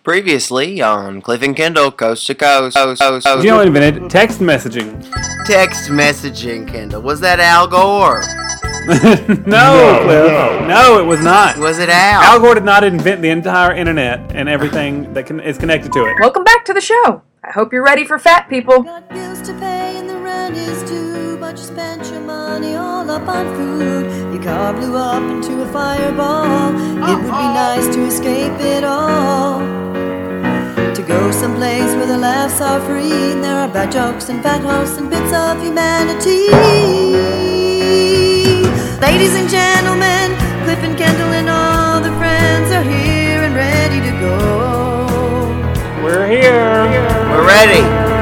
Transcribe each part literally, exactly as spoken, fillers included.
Previously on Cliff and Kendall, Coast to Coast. coast, coast, coast. You know what invented text messaging? Text messaging, Kendall. Was that Al Gore? no, no, Cliff. No. no, it was not. Was it Al? Al Gore did not invent the entire internet and everything that can, is connected to it. Welcome back to the show. I hope you're ready for fat people. Got bills to pay and the rent is due, but you spent your money all up on food. Your car blew up into a fireball. It would be nice to escape it all. To go someplace where the laughs are free and there are bad jokes and bad hosts and bits of humanity. Ladies and gentlemen, Cliff and Kendall and all the friends are here and ready to go. We're here. We're ready.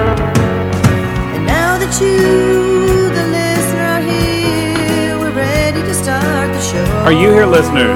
And now that you, the listener, are here, we're ready to start the show. Are you here, listeners?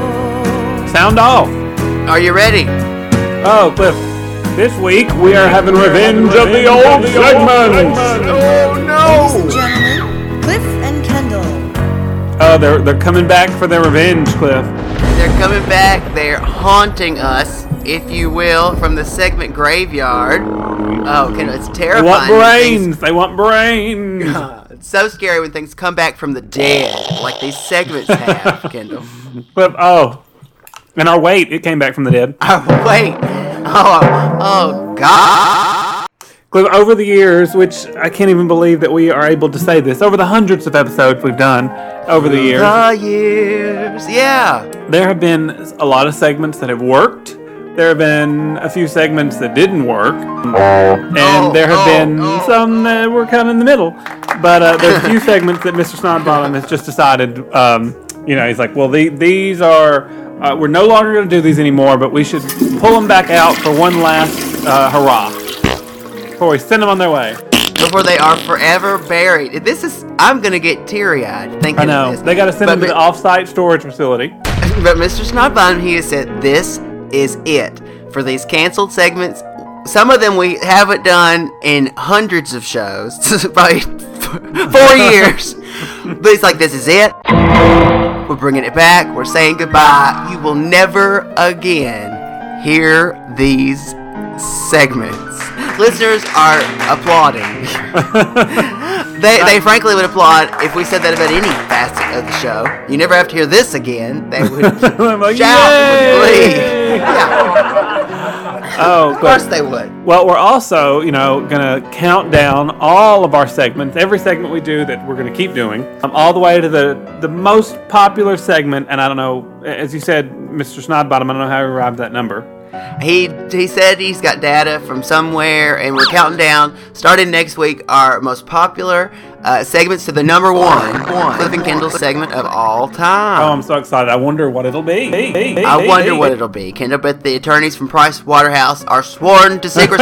Sound off. Are you ready? Oh, Cliff. This week we are having revenge of the old segments. Oh no! Ladies and gentlemen, Cliff and Kendall. Oh, they're they're coming back for their revenge, Cliff. They're coming back. They're haunting us, if you will, from the segment graveyard. Oh, Kendall, it's terrifying. They want brains. They want brains. It's so scary when things come back from the dead, like these segments have, Kendall. Cliff, oh, and our weight, it came back from the dead. Oh, wait. Oh, oh, God. Cliff, over the years, which I can't even believe that we are able to say this, over the hundreds of episodes we've done over the years. The years, yeah. There have been a lot of segments that have worked. There have been a few segments that didn't work. And oh, there have oh, been oh. some that were kind of in the middle. But uh, there's a few segments that Mister Snodbottom has just decided, um, you know, he's like, well, the, these are... Uh, we're no longer going to do these anymore, but we should pull them back out for one last uh, hurrah before we send them on their way. Before they are forever buried. This is, I'm going to get teary-eyed thinking I know. of this. They got to send but, them to the off-site storage facility. But Mister Snodbottom, he has said, this is it for these canceled segments. Some of them we haven't done in hundreds of shows, probably four years. But it's like, this is it. We're bringing it back. We're saying goodbye. You will never again hear these segments. Listeners are applauding. they they frankly would applaud if we said that about any facet of the show. You never have to hear this again. They would like, shout Yay! with glee. Yeah. Oh, of course they would. Well, we're also, you know, going to count down all of our segments, every segment we do that we're going to keep doing, um, all the way to the, the most popular segment. And I don't know, as you said, Mister Snodbottom, I don't know how he arrived at that number. He he said he's got data from somewhere, and we're counting down. Starting next week, our most popular uh, segments to the number one, one Cliff and Kendall segment of all time. Oh, I'm so excited. I wonder what it'll be. Hey, hey, hey, I hey, wonder hey. what it'll be, Kendall, but the attorneys from Price Waterhouse are sworn to secrecy.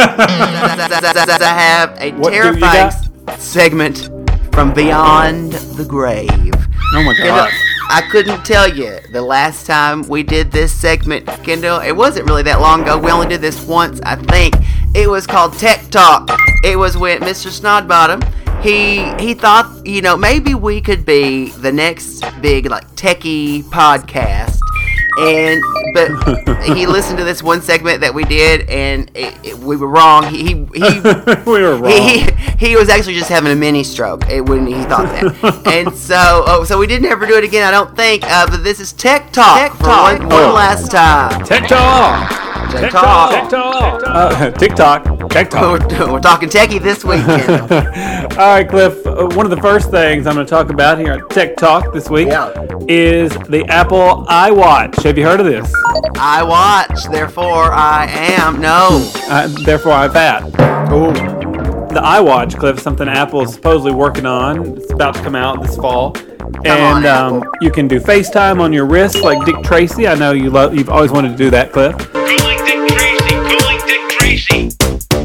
I have a What do you terrifying got? segment from beyond the grave. Oh, my Kendall, God. I couldn't tell you the last time we did this segment, Kendall. It wasn't really that long ago. We only did this once, I think. It was called Tech Talk. It was with Mister Snodbottom. He he thought, you know, maybe we could be the next big, like, techie podcast. And but he listened to this one segment that we did, and it, it, we were wrong. He he, he we were wrong. He, he he was actually just having a mini stroke. It when he thought that, and so oh, so we didn't ever do it again. I don't think. Uh, but this is Tech Talk. Tech Talk. One, one last time. Tech Talk. Tech, Tech Talk. Talk. Tech Talk. Uh, TikTok. Tech Talk. We're, we're talking techie this weekend. All right, Cliff. Uh, one of the first things I'm going to talk about here at Tech Talk this week Yeah. is the Apple iWatch. Have you heard of this? I watch, therefore I am. No. Uh, therefore, I'm fat. Ooh. The iWatch, Cliff, is something Apple is supposedly working on. It's about to come out this fall. on, and um, Apple. you can do FaceTime on your wrist like Dick Tracy. I know you lo- you've always wanted to do that, Cliff. Go like Dick Tracy. Go like Dick Tracy.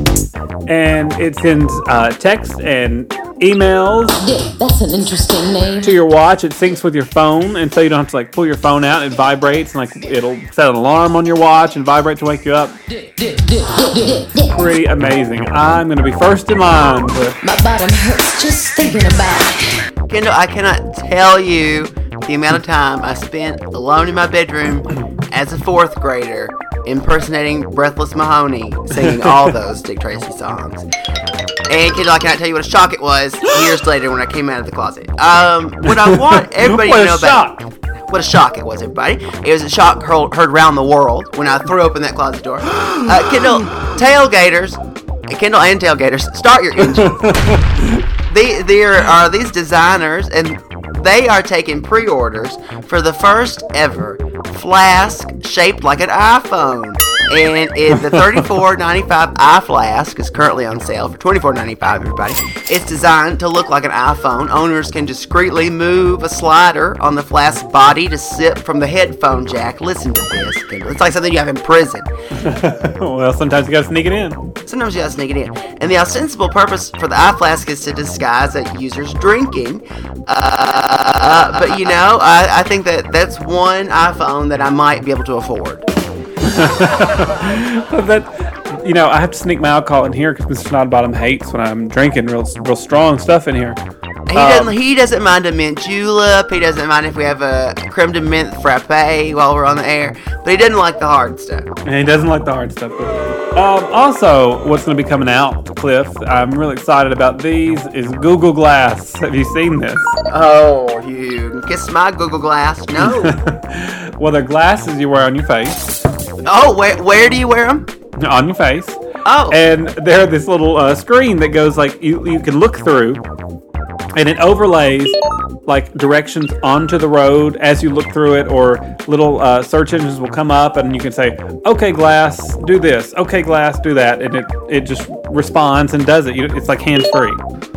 And it sends uh, text and emails Dick, that's an interesting name. to your watch. It syncs with your phone, and so you don't have to like pull your phone out. It vibrates, and like it'll set an alarm on your watch and vibrate to wake you up. Dick, Dick, Dick, Dick, Dick, Dick. Pretty amazing. I'm gonna be first in line. Cliff. My bottom hurts just thinking about it. Kendall, I cannot tell you the amount of time I spent alone in my bedroom as a fourth grader impersonating Breathless Mahoney, singing all those Dick Tracy songs. And Kendall, I cannot tell you what a shock it was years later when I came out of the closet. Um, what I want everybody What to a know shock. about what a shock it was, everybody. It was a shock heard, heard around the world when I threw open that closet door. Uh, Kendall, tailgaters, Kendall and tailgaters, start your engine. the, there are these designers, and they are taking pre-orders for the first ever flask shaped like an iPhone. And it, the thirty-four ninety-five iFlask is currently on sale for twenty-four ninety-five, everybody. It's designed to look like an iPhone. Owners can discreetly move a slider on the flask body to sip from the headphone jack. Listen to this. It's like something you have in prison. Well, sometimes you gotta sneak it in. Sometimes you gotta sneak it in. And the ostensible purpose for the iFlask is to disguise a user's drinking. Uh, but, you know, I, I think that that's one iPhone that I might be able to afford. That, you know, I have to sneak my alcohol in here because Mister Snodbottom hates when I'm drinking real, real strong stuff in here. He doesn't. He doesn't mind a mint julep. He doesn't mind if we have a creme de menthe frappe while we're on the air. But he doesn't like the hard stuff. And he doesn't like the hard stuff. Um, also, what's going to be coming out, Cliff? I'm really excited about these. Is Google Glass? Have you seen this? Oh, you kiss my Google Glass? No. Well, they're glasses you wear on your face. Oh, where where do you wear them? On your face. Oh. And they're this little uh, screen that goes like you you can look through. And it overlays like directions onto the road as you look through it, or little uh, search engines will come up and you can say, "Okay, Glass, do this. Okay, Glass, do that," and it it just responds and does it. You, it's like hands free.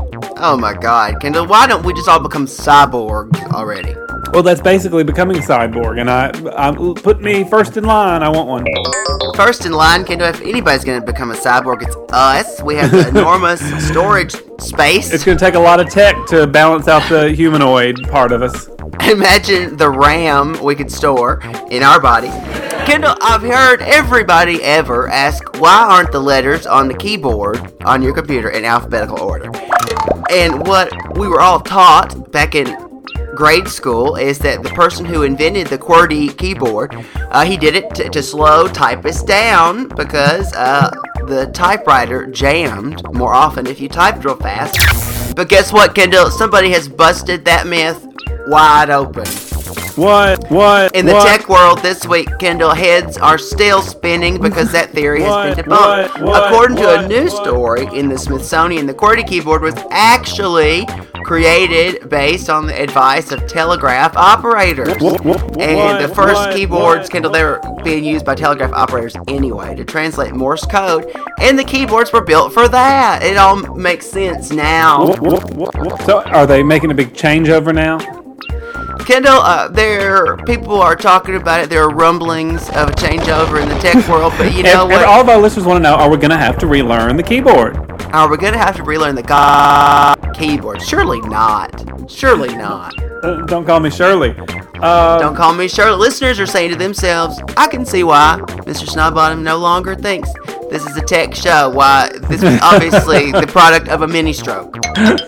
Oh my God, Kendall! Why don't we just all become cyborgs already? Well, that's basically becoming a cyborg, and I, I put me first in line. I want one. First in line, Kendall. If anybody's going to become a cyborg, it's us. We have the enormous storage space. It's going to take a lot of tech to balance out the humanoid part of us. Imagine the RAM we could store in our bodies. Kendall, I've heard everybody ever ask, why aren't the letters on the keyboard on your computer in alphabetical order? And what we were all taught back in grade school is that the person who invented the QWERTY keyboard, uh, he did it to, to slow typists down because uh, the typewriter jammed more often if you typed real fast. But guess what, Kendall? Somebody has busted that myth wide open. What? What? In the what? tech world this week, Kendall, heads are still spinning because that theory has been What? debunked. What? What? According to What? a news What? story in the Smithsonian, the QWERTY keyboard was actually created based on the advice of telegraph operators. What? What? And the first What? keyboards, What? Kendall, they were being used by telegraph operators anyway to translate Morse code, and the keyboards were built for that. It all makes sense now. What? What? What? What? So, are they making a big changeover now? Kendall, uh, there people are talking about it. There are rumblings of a changeover in the tech world, but you know and, what? and all of our listeners want to know: are we going to have to relearn the keyboard? Are we going to have to relearn the god keyboard? Surely not. Surely not. Uh, don't call me Shirley. Uh, Don't call me Shirley. Listeners are saying to themselves, I can see why Mister Snodbottom no longer thinks this is a tech show. Why this was obviously the product of a mini stroke.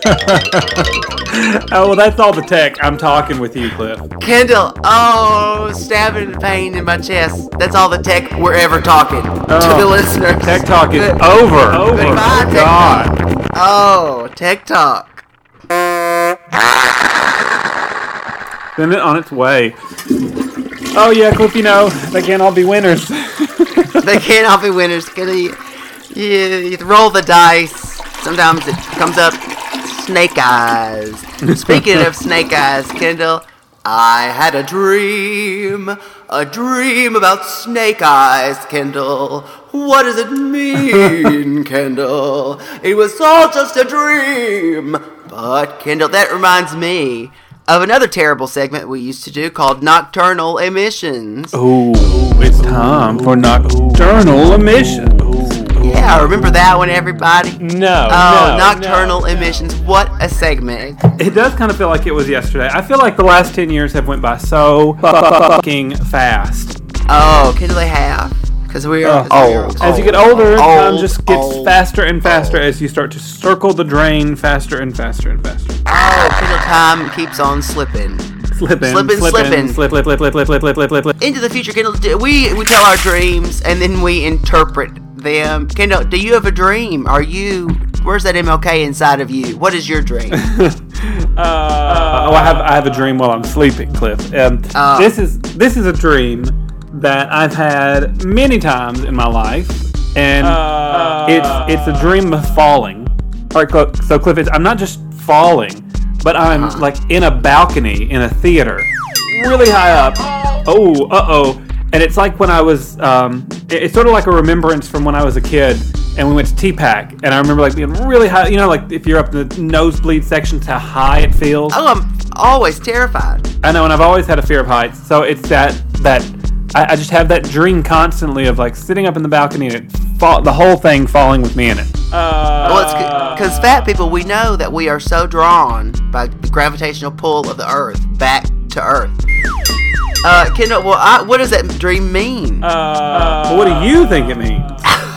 Oh, well, that's all the tech. I'm talking with you, Cliff. Kendall, oh, stabbing the pain in my chest. That's all the tech we're ever talking to Oh, the listeners. Tech talk is Good- over. Over. Goodbye, Tech God. Talk. Oh, Tech Talk. Send it on its way. Oh, yeah, Cliff, you know, they can't all be winners. They can't all be winners. Kendall, you, you, you roll the dice. Sometimes it comes up snake eyes. Speaking of snake eyes, Kendall, I had a dream. A dream about snake eyes, Kendall. What does it mean, Kendall? It was all just a dream. But, Kendall, that reminds me of another terrible segment we used to do called Nocturnal Emissions. Ooh, it's time for nocturnal emissions. Yeah, remember that one, everybody? No, Oh, no, Nocturnal no, Emissions. What a segment. It does kind of feel like it was yesterday. I feel like the last ten years have went by so fucking fast. Oh, can they have? Because we are Oh, old. As you get older, time old, just gets old, faster and faster as you start to circle the drain faster and faster and faster. Oh, Kendall, time keeps on slipping. Slipping, Slipping, slipping. slip, slip, slip, slip, slip, slip, slip, slip, slip, slip. Into the future, Kendall. do- We we tell our dreams and then we interpret them. Kendall, do you have a dream? Are you? Where's that M L K inside of you? What is your dream? Uh, oh, I have I have a dream while I'm sleeping, Cliff. Um, Oh. This is this is a dream that I've had many times in my life, and it's it's a dream of falling. All right, Cl- so Cliff, it's, I'm not just falling, but I'm Uh-huh. like in a balcony in a theater, really high up. Oh, uh oh. And it's like when I was, um, it- it's sort of like a remembrance from when I was a kid and we went to T PAC. And I remember like being really high, you know, like if you're up in the nosebleed sections, how high it feels. Oh, I'm always terrified. I know, and I've always had a fear of heights. So it's that, that I, I just have that dream constantly of like sitting up in the balcony and it fall, the whole thing falling with me in it. Well, it's because fat people, we know that we are so drawn by the gravitational pull of the Earth back to Earth. Uh, Kendall, well, I, what does that dream mean? Well, what do you think it means?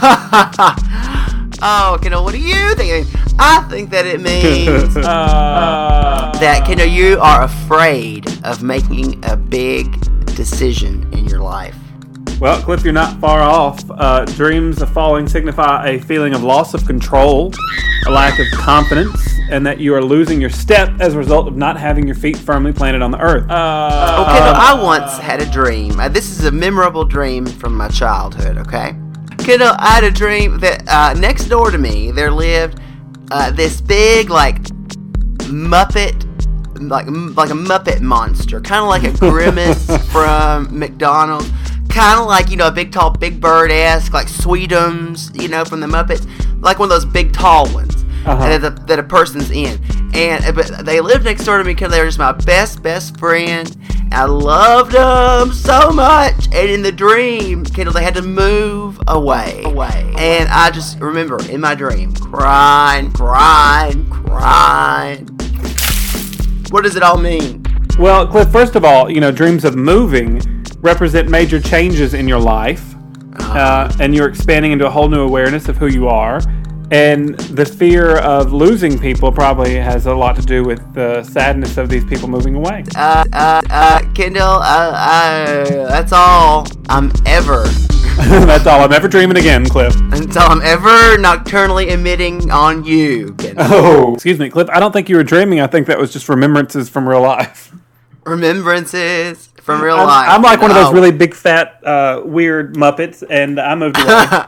oh, Kendall, what do you think it means? I think that it means that, Kendall, you are afraid of making a big decision in your life. Well, Cliff, you're not far off. Uh, dreams of falling signify a feeling of loss of control, a lack of confidence, and that you are losing your step as a result of not having your feet firmly planted on the earth. Oh, Kendall, I once had a dream. Uh, this is a memorable dream from my childhood, okay? Kendall, I had a dream that uh, next door to me, there lived uh, this big, like, Muppet, like, m- like a Muppet monster. Kind of like a Grimace from McDonald's. Kind of like, you know, a big, tall, Big Bird-esque, like Sweetums, you know, from the Muppets. Like one of those big, tall ones. Uh-huh. That, a, that a person's in. And uh, but they lived next door to me because they were just my best, best friend. I loved them so much. And in the dream, Kendall, they had to move away. Away. And I just remember in my dream, crying, crying, crying. What does it all mean? Well, Cliff, first of all, you know, dreams of moving represent major changes in your life, uh, and you're expanding into a whole new awareness of who you are. And the fear of losing people probably has a lot to do with the sadness of these people moving away. Uh, uh, uh, Kendall, uh, uh, that's all I'm ever. That's all I'm ever dreaming again, Cliff. That's all I'm ever nocturnally emitting on you, Kendall. Oh, excuse me, Cliff. I don't think you were dreaming. I think that was just remembrances from real life. Remembrances from real I'm, life. I'm like one of those No. really big, fat, uh, weird Muppets, and I moved away.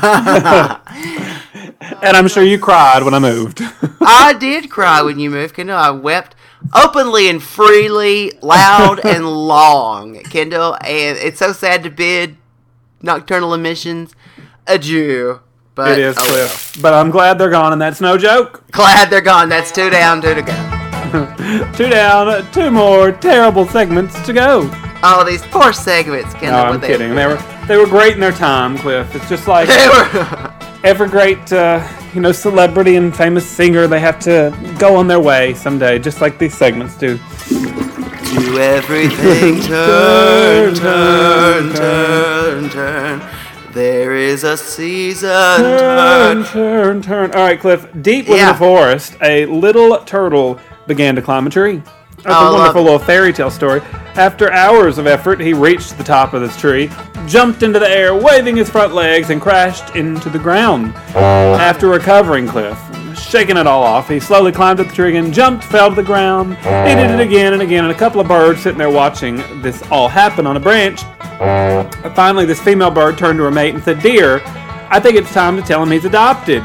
And I'm sure you cried when I moved. I did cry when you moved, Kendall. I wept openly and freely, loud and long, Kendall. And it's so sad to bid nocturnal emissions adieu. But It is, oh Cliff. But I'm glad they're gone, and that's no joke. well. Glad they're gone. That's two down, two to go. Two down, two more terrible segments to go. Oh, these poor segments, Kendall. No, I'm what they- kidding. They were they were great in their time, Cliff. It's just like They were. every great, uh, you know, celebrity and famous singer. They have to go on their way someday, just like these segments do. Do everything turn, turn, turn, turn. There is a season Turn, turn. turn, turn. All right, Cliff. Deep within Yeah. the forest, a little turtle began to climb a tree. That's Oh, I a love wonderful it. little fairy tale story. After hours of effort, he reached the top of this tree, jumped into the air, waving his front legs, and crashed into the ground. After recovering, Cliff, shaking it all off, he slowly climbed up the tree again, jumped, fell to the ground. He did it again and again, and a couple of birds sitting there watching this all happen on a branch. Finally, this female bird turned to her mate and said, "Dear, I think it's time to tell him he's adopted."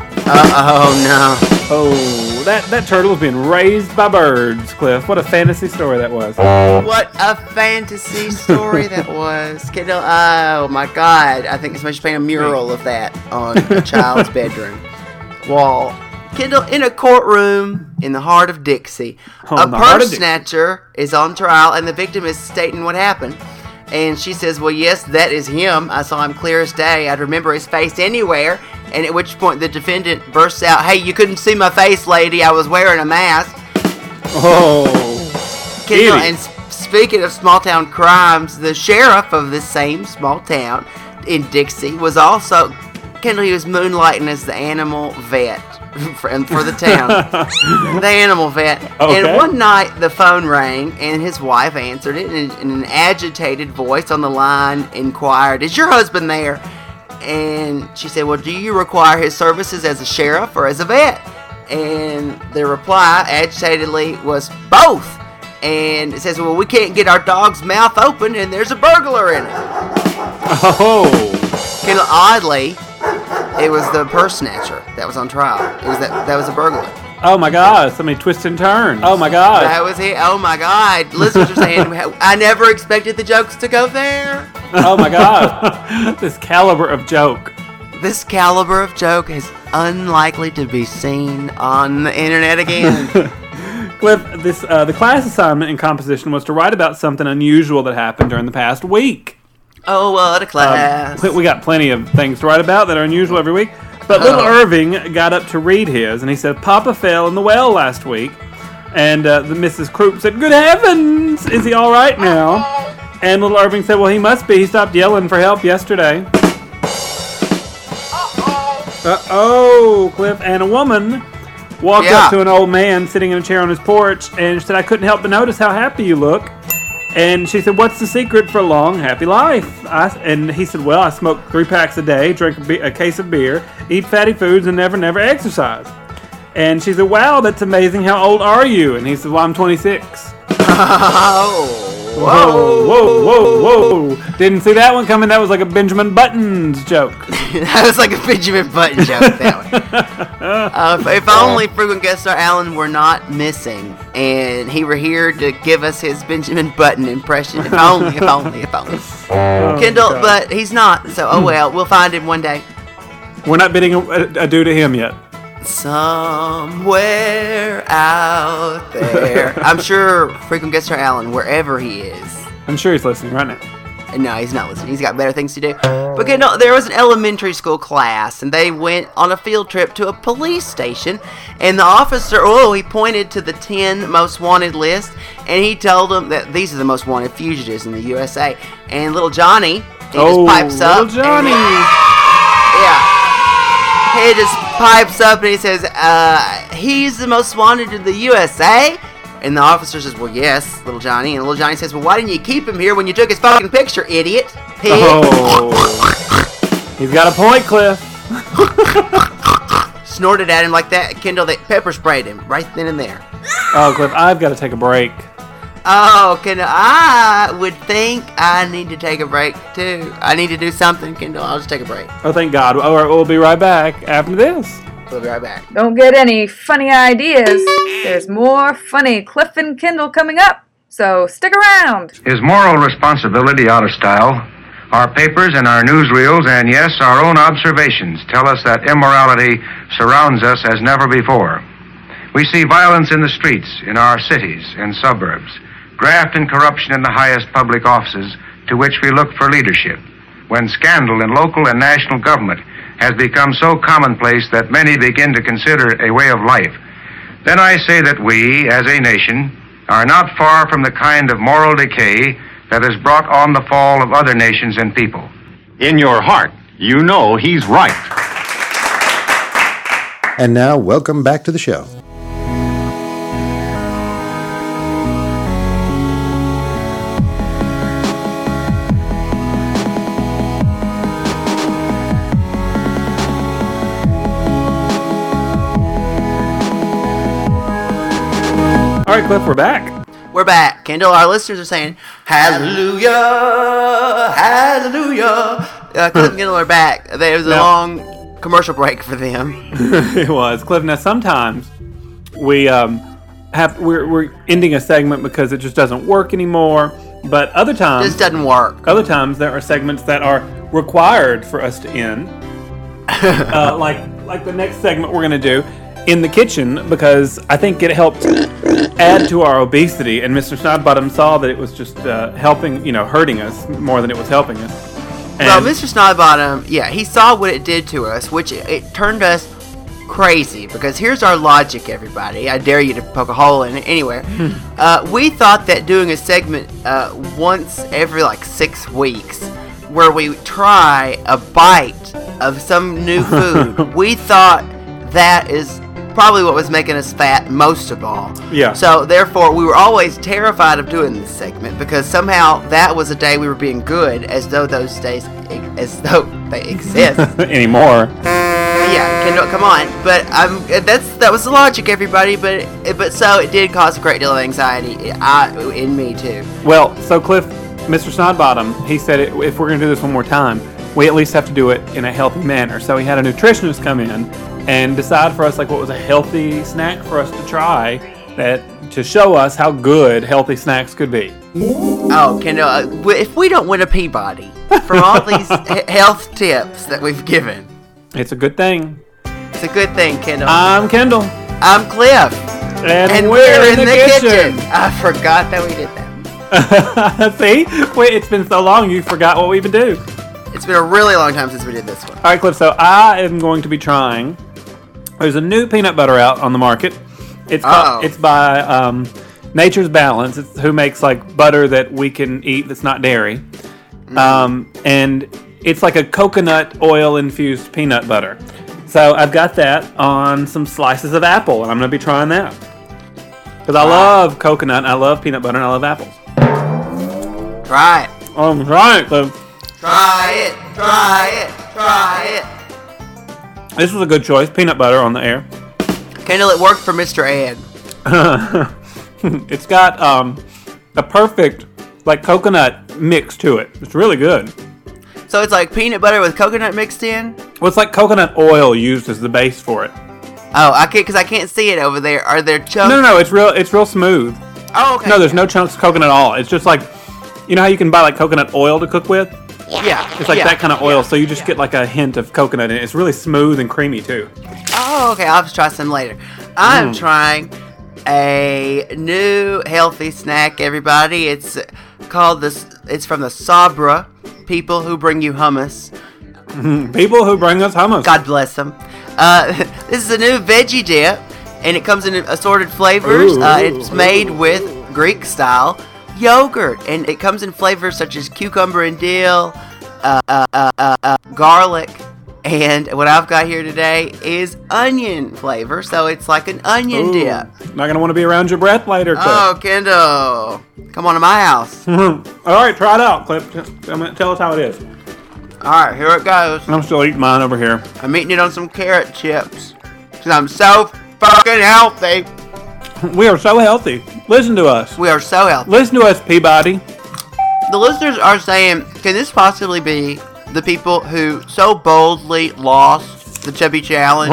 Uh, oh Oh, that, that turtle was being raised by birds, Cliff. What a fantasy story that was. no. What a fantasy story that was. Kendall, oh my God. I think somebody should paint a mural of that on a child's bedroom wall. Kendall, in a courtroom in the heart of Dixie, Oh, a in the heart of purse Dixie. snatcher is on trial and the victim is stating what happened. And she says, well, yes, that is him. I saw him clear as day. I'd remember his face anywhere. And at which point the defendant bursts out, hey, you couldn't see my face, lady. I was wearing a mask. Oh, Kendall, idiot. and s- speaking of small town crimes, the sheriff of this same small town in Dixie was also, Kendall, he was moonlighting as the animal vet for, for the town, the animal vet. Okay. And one night the phone rang, and his wife answered it, and, and an agitated voice on the line inquired, "Is your husband there?" And she said, "Well, do you require his services as a sheriff or as a vet?" And the reply, agitatedly, was both. And it says, "Well, we can't get our dog's mouth open, and there's a burglar in it." Oh. Kind of oddly, it was the purse snatcher that was on trial. It was that that was a burglar. Oh my God! So many twists and turns. Oh my God! That was it. Oh my God! Listeners are saying, "I never expected the jokes to go there." Oh my God! This caliber of joke. This caliber of joke is unlikely to be seen on the internet again. Cliff, this uh, the class assignment in composition was to write about something unusual that happened during the past week. Oh, what a class! Um, we got plenty of things to write about that are unusual every week. But little Oh. Irving got up to read his, and he said, "Papa fell in the well last week." And uh, the Missus Croup said, "Good heavens, is he all right now?" And little Irving said, "Well, he must be. He stopped yelling for help yesterday." Uh-oh, Cliff. And a woman walked Yeah. up to an old man sitting in a chair on his porch and said, "I couldn't help but notice how happy you look." And she said, "What's the secret for a long, happy life?" I, and he said, "Well, I smoke three packs a day, drink a, be- a case of beer, eat fatty foods, and never, never exercise." And she said, "Wow, that's amazing. How old are you?" And he said, "Well, I'm twenty-six. Oh, Whoa, whoa, whoa, whoa. Didn't see that one coming. That was like a Benjamin Buttons joke. that was like a Benjamin Button joke. That one. Uh, if, if only frequent guest star Alan were not missing, and he were here to give us his Benjamin Button impression. If only, if only, if only. Oh, Kendall, God. but he's not. So, oh well, we'll find him one day. We're not bidding a- adieu to him yet. Somewhere out there. I'm sure frequent guest star Alan, wherever he is. I'm sure he's listening right now. No, he's not listening. He's got better things to do. But you know, there was an elementary school class, and they went on a field trip to a police station. And the officer, oh, he pointed to the ten most wanted list, and he told them that these are the most wanted fugitives in the U S A. And little Johnny, he Oh, just pipes up. little Johnny. and- yeah. He just pipes up and he says, uh, "He's the most wanted in the U S A?" And the officer says, "Well, yes, little Johnny." And little Johnny says, "Well, why didn't you keep him here when you took his fucking picture, idiot? Pig." Oh. He's got a point, Cliff. Snorted at him like that. Kendall, they pepper sprayed him right then and there. Oh, Cliff, I've got to take a break. Oh, Kendall, I would think I need to take a break, too. I need to do something, Kendall. I'll just take a break. Oh, thank God. All right, we'll be right back after this. We'll be right back. Don't get any funny ideas. There's more funny Cliff and Kendall coming up, so stick around. Is moral responsibility out of style? Our papers and our newsreels, and yes, our own observations, tell us that immorality surrounds us as never before. We see violence in the streets, in our cities and suburbs, graft and corruption in the highest public offices to which we look for leadership, when scandal in local and national government has become so commonplace that many begin to consider it a way of life. Then I say that we, as a nation, are not far from the kind of moral decay that has brought on the fall of other nations and people. In your heart, you know he's right. And now, welcome back to the show. All right, Cliff, we're back. We're back. Kendall, our listeners are saying, "Hallelujah, hallelujah." Uh, Cliff and Kendall are back. There was a Now- long commercial break for them. It was. Cliff, now sometimes we um, have, we're, we're ending a segment because it just doesn't work anymore. But other times, This doesn't work. other times there are segments that are required for us to end. uh, like like the next segment we're going to do in the kitchen, because I think it helped add to our obesity, and Mister Snodbottom saw that it was just uh, helping, you know, hurting us more than it was helping us. And Well, Mister Snodbottom, yeah, he saw what it did to us, which it, it turned us crazy. Because here's our logic, everybody. I dare you to poke a hole in it anywhere. uh, we thought that doing a segment uh, once every like six weeks, where we try a bite of some new food, we thought that is probably what was making us fat most of all. Yeah. So therefore, we were always terrified of doing this segment because somehow that was a day we were being good, as though those days, as though they exist. Anymore. Yeah, Kendall, come on. But um, that's that was the logic, everybody. But but so it did cause a great deal of anxiety I, in me too. Well, so Cliff, Mister Snodbottom, he said it, if we're going to do this one more time, we at least have to do it in a healthy manner. So he had a nutritionist come in and decide for us like what was a healthy snack for us to try that to show us how good healthy snacks could be. Oh, Kendall, uh, w- if we don't win a Peabody from all these h- health tips that we've given, it's a good thing. It's a good thing, Kendall. I'm Kendall. I'm Cliff. And, and we're, we're in, in the, the kitchen. kitchen. I forgot that we did that. See? Wait, it's been so long you forgot what we even do. It's been a really long time since we did this one. All right, Cliff, so I am going to be trying. There's a new peanut butter out on the market. It's called, it's by um, Nature's Balance. It's who makes like butter that we can eat that's not dairy. Mm. Um, and it's like a coconut oil infused peanut butter. So I've got that on some slices of apple, and I'm going to be trying that. Because I love coconut, I love peanut butter, and I love apples. Try it. Oh, I'm trying it, Cliff. Try it, try it, try it. This was a good choice, peanut butter on the air. Kendall, it worked for Mister Ed. It's got um, a perfect, like, coconut mix to it. It's really good. So it's like peanut butter with coconut mixed in? Well, it's like coconut oil used as the base for it. Oh, I can't, because I can't see it over there. Are there chunks? No, no, no, it's real, it's real smooth. Oh, okay. No, there's no chunks of coconut at all. It's just like, you know how you can buy, like, coconut oil to cook with? Yeah. It's like yeah, that kind of oil, yeah, so you just yeah. get like a hint of coconut in it. It's really smooth and creamy too. Oh, okay. I'll have to try some later. I'm Mm. trying a new healthy snack, everybody. It's called this. It's from the Sabra people who bring you hummus. People who bring us hummus. God bless them. Uh, this is a new veggie dip, and it comes in assorted flavors. Ooh, uh, it's ooh, made ooh. with Greek-style yogurt, and it comes in flavors such as cucumber and dill, uh, uh, uh, uh, uh, garlic, and what I've got here today is onion flavor, so it's like an onion Ooh, dip. Not gonna want to be around your breath later, Cliff. Oh, Kendall, come on to my house. All right, try it out, Cliff. I'm gonna tell us how it is. All right, here it goes. I'm still eating mine over here. I'm eating it on some carrot chips, because I'm so fucking healthy. We are so healthy. Listen to us. We are so healthy. Listen to us, Peabody. The listeners are saying, can this possibly be the people who so boldly lost the Chubby Challenge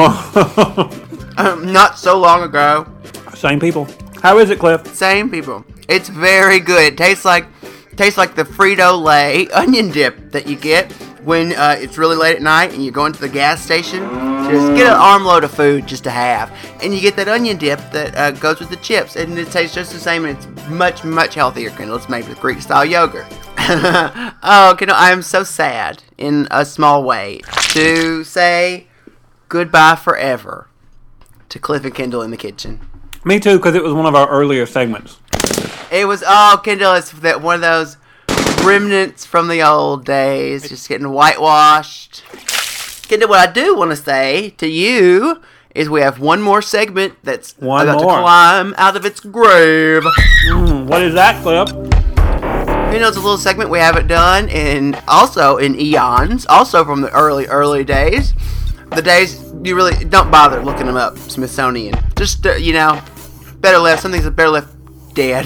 um, not so long ago? Same people. How is it, Cliff? Same people. It's very good. It tastes like tastes like the Frito-Lay onion dip that you get when uh, it's really late at night and you go into the gas station. Just get an armload of food just to have, and you get that onion dip that uh, goes with the chips, and it tastes just the same, and it's much, much healthier, Kendall. It's made with Greek-style yogurt. Oh, Kendall, I am so sad, in a small way, to say goodbye forever to Cliff and Kendall in the kitchen. Me too, because it was one of our earlier segments. It was, oh, Kendall, it's that one of those remnants from the old days, just getting whitewashed. Kendall, what I do want to say to you is we have one more segment that's One about more. to climb out of its grave. Mm, what is that, Cliff? You know, it's a little segment we haven't done, and also in eons, also from the early, early days. The days you really don't bother looking them up, Smithsonian. Just, uh, you know, better left, something's better left dead.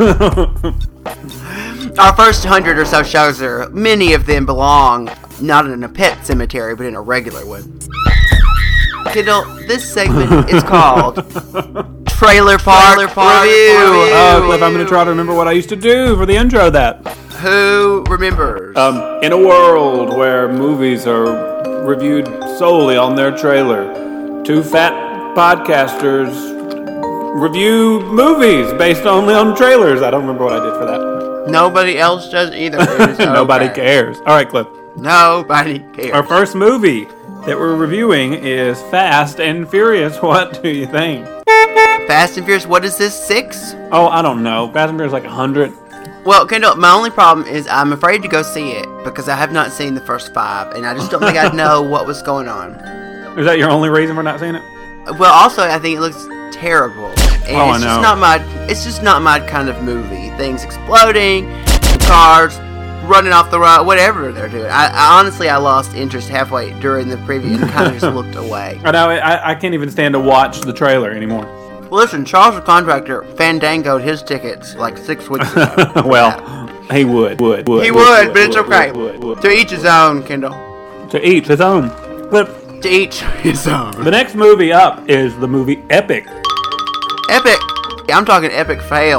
Our first hundred or so shows are, many of them belong not in a pet cemetery, but in a regular one. Kendall, this segment is called Trailer Park, Trailer Park Review. Oh, Cliff, I'm going to try to remember what I used to do for the intro of that. Who remembers? Um, in a world where movies are reviewed solely on their trailer, two fat podcasters review movies based only on trailers. I don't remember what I did for that. Nobody else does either. It is Nobody okay. cares. All right, Cliff. Nobody cares. Our first movie that we're reviewing is Fast and Furious. What do you think? Fast and Furious, what is this, six? Oh, I don't know. Fast and Furious like a hundred. Well, Kendall, my only problem is I'm afraid to go see it because I have not seen the first five, and I just don't think I'd know what was going on. Is that your only reason for not seeing it? Well, also, I think it looks terrible. And Oh, I it's know. just not my. It's just not my kind of movie. Things exploding, the cars running off the road, whatever they're doing. I, I honestly, I lost interest halfway during the preview and kind of just looked away. I know. I, I can't even stand to watch the trailer anymore. Listen, Charles the Contractor fandangoed his tickets like six weeks ago. Well, he would, would, would. he would, would, would, but it's would, okay. would, would, would. To each his own, Kendall. To each his own. But To each his own. the next movie up is the movie Epic. Epic. I'm talking epic fail.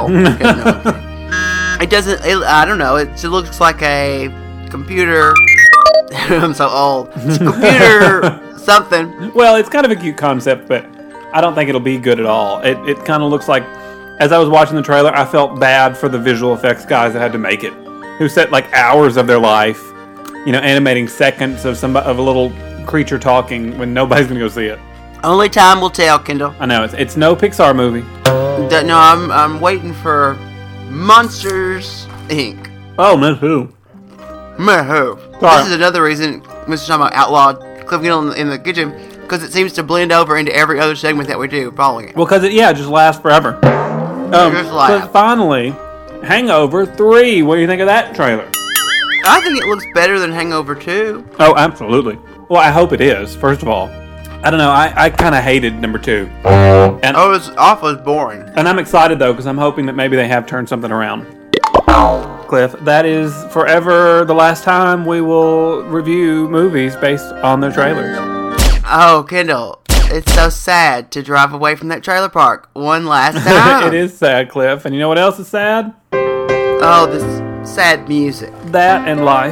It doesn't. It, I don't know. It just looks like a computer. I'm so old. It's a computer something. Well, it's kind of a cute concept, but I don't think it'll be good at all. It it kind of looks like, as I was watching the trailer, I felt bad for the visual effects guys that had to make it, who set like hours of their life, you know, animating seconds of some of a little creature talking when nobody's gonna go see it. Only time will tell, Kendall. I know it's it's no Pixar movie. D- No, I'm I'm waiting for Monsters Incorporated. Oh, no, who? Meho. Sorry. This is another reason Mister Talking about outlawed Cliff Kendall in the, in the kitchen, because it seems to blend over into every other segment that we do following it. Well, because it yeah, it just lasts forever. Um, Just laugh. but finally, Hangover three. What do you think of that trailer? I think it looks better than Hangover two. Oh, absolutely. Well, I hope it is. First of all, I don't know. I, I kind of hated number two, and Oh, it's awful. It's boring. and I'm excited though because I'm hoping that maybe they have turned something around. Cliff, that is forever the last time we will review movies based on their trailers. Oh, Kendall, it's so sad to drive away from that trailer park one last time. It is sad, Cliff, and you know what else is sad? Oh, this sad music. That and life.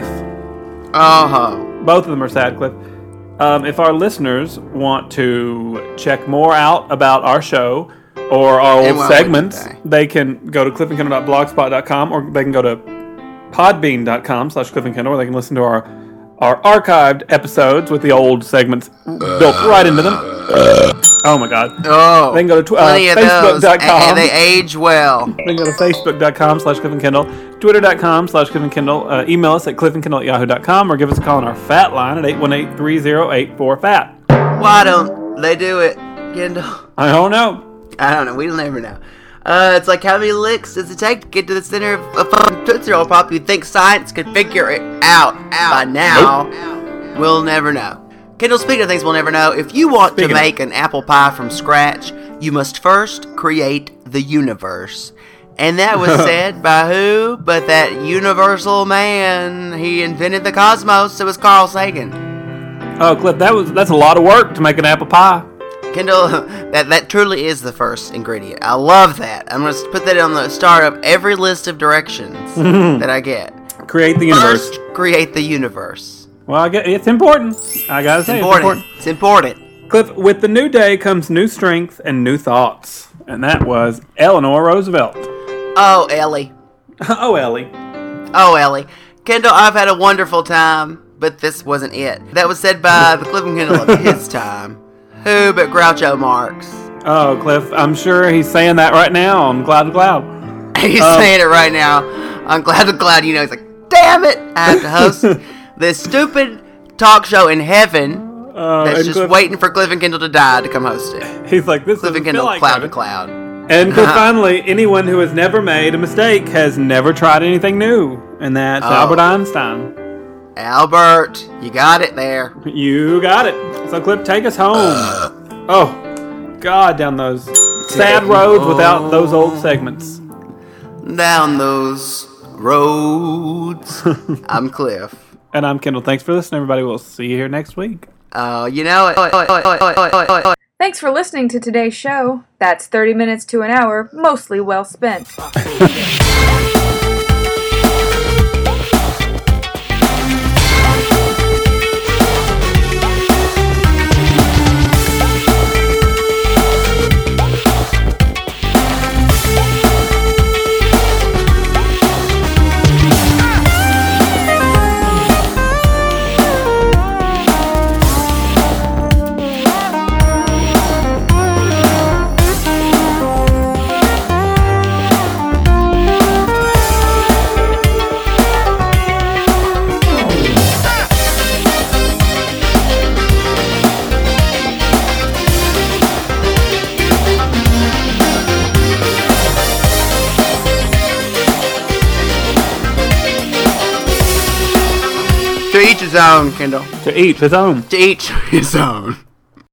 Oh, Both of them are sad, Cliff. Um, if our listeners want to check more out about our show or our And old what would segments, they? they can go to cliff and kindle dot blogspot dot com or they can go to podbean dot com slash cliff and kindle where they can listen to our, our archived episodes with the old segments built right into them. Oh my god. oh. They can go to tw- uh, Plenty of facebook those, dot com. and they age well. They can go to facebook dot com slash cliff and kindle, twitter dot com slash cliff and kindle, uh, email us at cliff and kindle at yahoo dot com, or give us a call on our fat line at eight one eight, three oh eight, four, F A T. Why don't they do it, Kendall? I don't know. I don't know. We'll never know. Uh, it's like, how many licks does it take to get to the center of a fucking Tootsie Roll Pop? You'd think science could figure it out, out. by now. We'll never know. Kendall, speaking of things we'll never know, if you want Speaking to of- make an apple pie from scratch, you must first create the universe. And that was said by who? But that universal man. He invented the cosmos. It was Carl Sagan. Oh, Cliff, that was that's a lot of work to make an apple pie. Kendall, that, that truly is the first ingredient. I love that. I'm going to put that on the start of every list of directions that I get. Create the universe. First, create the universe. Well, I get, it's important. I gotta say, Important. it's It's important. important. Cliff, with the new day comes new strength and new thoughts, and that was Eleanor Roosevelt. Oh, Ellie. Oh, Ellie. Oh, Ellie. Kendall, I've had a wonderful time, but this wasn't it. That was said by the Cliff and Kendall of his time. Who but Groucho Marx? Oh, Cliff, I'm sure he's saying that right now on Cloud to Cloud. He's Um, saying it right now. I'm glad to glad you know. He's like, damn it! I have to host this stupid talk show in heaven Uh, that's and just Cliff, waiting for Cliff and Kendall to die to come host it. He's like, this Cliff doesn't and feel Kendall, like cloud heaven. to cloud. And Cliff, finally, anyone who has never made a mistake has never tried anything new, and that's Oh. Albert Einstein. Albert, you got it there. You got it. So, Cliff, take us home. Oh, God, down those sad roads without those old segments. Down those roads. I'm Cliff. And I'm Kendall. Thanks for listening, everybody. We'll see you here next week. Oh, you know it. Thanks for listening to today's show. That's thirty minutes to an hour, mostly well spent. each his own, Kendall. To each his own. To each his own.